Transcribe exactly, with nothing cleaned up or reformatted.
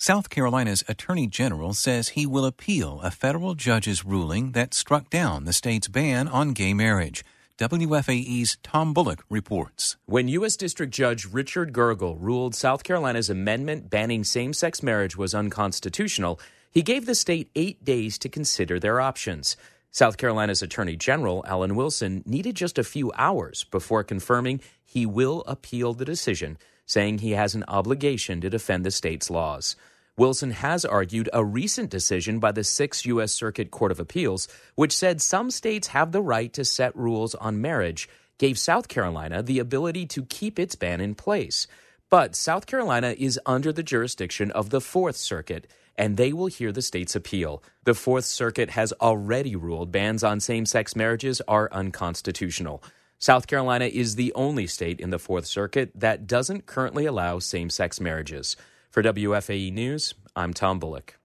South Carolina's Attorney General says he will appeal a federal judge's ruling that struck down the state's ban on gay marriage. W F A E's Tom Bullock reports. When U S. District Judge Richard Gergel ruled South Carolina's amendment banning same-sex marriage was unconstitutional, he gave the state eight days to consider their options. South Carolina's Attorney General, Alan Wilson, needed just a few hours before confirming he will appeal the decision, saying he has an obligation to defend the state's laws. Wilson has argued a recent decision by the Sixth U S. Circuit Court of Appeals, which said some states have the right to set rules on marriage, gave South Carolina the ability to keep its ban in place. But South Carolina is under the jurisdiction of the Fourth Circuit, and they will hear the state's appeal. The Fourth Circuit has already ruled bans on same-sex marriages are unconstitutional. South Carolina is the only state in the Fourth Circuit that doesn't currently allow same-sex marriages. For W F A E News, I'm Tom Bullock.